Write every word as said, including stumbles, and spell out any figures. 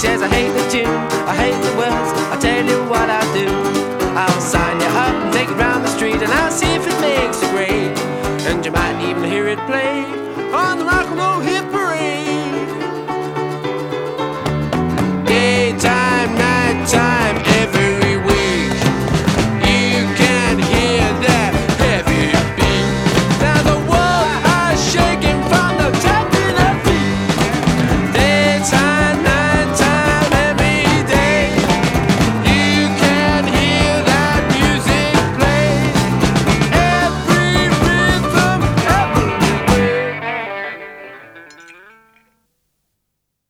says I hate the tune, I hate the words, I tell you what I'll do. I'll sign you up and take it round the street, and I'll see if it makes a grade, and you might even hear it play.